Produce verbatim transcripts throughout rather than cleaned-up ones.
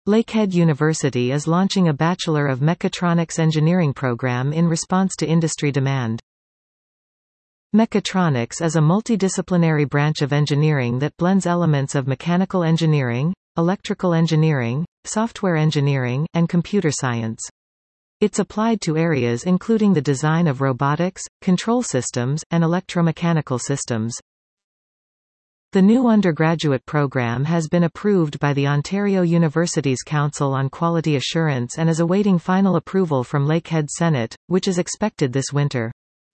Lakehead University is launching a Bachelor of Mechatronics Engineering program in response to industry demand. Mechatronics is a multidisciplinary branch of engineering that blends elements of mechanical engineering, electrical engineering, software engineering, and computer science. It's applied to areas including the design of robotics, control systems, and electromechanical systems. The new undergraduate program has been approved by the Ontario Universities Council on Quality Assurance and is awaiting final approval from Lakehead Senate, which is expected this winter.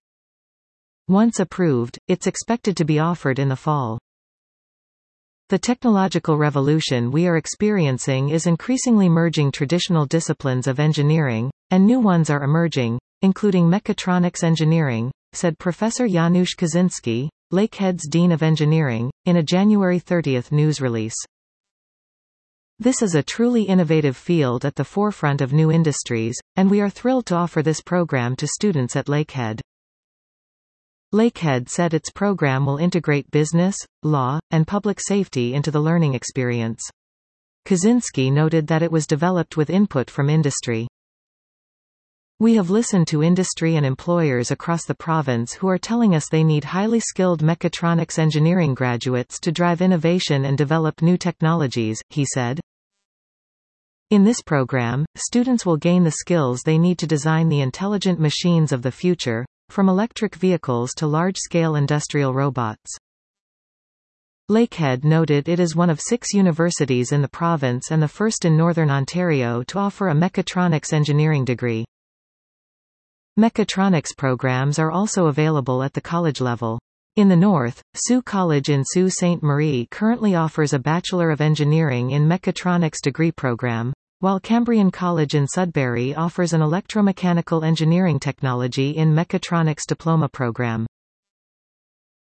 Once approved, it's expected to be offered in the fall. The technological revolution we are experiencing is increasingly merging traditional disciplines of engineering, and new ones are emerging, including mechatronics engineering, said Professor Janusz Kaczynski, Lakehead's Dean of Engineering, in a January thirtieth news release. This is a truly innovative field at the forefront of new industries, and we are thrilled to offer this program to students at Lakehead. Lakehead said its program will integrate business, law, and public safety into the learning experience. Kaczynski noted that it was developed with input from industry. We have listened to industry and employers across the province who are telling us they need highly skilled mechatronics engineering graduates to drive innovation and develop new technologies, he said. In this program, students will gain the skills they need to design the intelligent machines of the future, from electric vehicles to large-scale industrial robots. Lakehead noted it is one of six universities in the province and the first in Northern Ontario to offer a mechatronics engineering degree. Mechatronics programs are also available at the college level. In the north, Sault College in Sault Ste. Marie currently offers a Bachelor of Engineering in Mechatronics degree program, while Cambrian College in Sudbury offers an Electromechanical Engineering Technology in Mechatronics diploma program.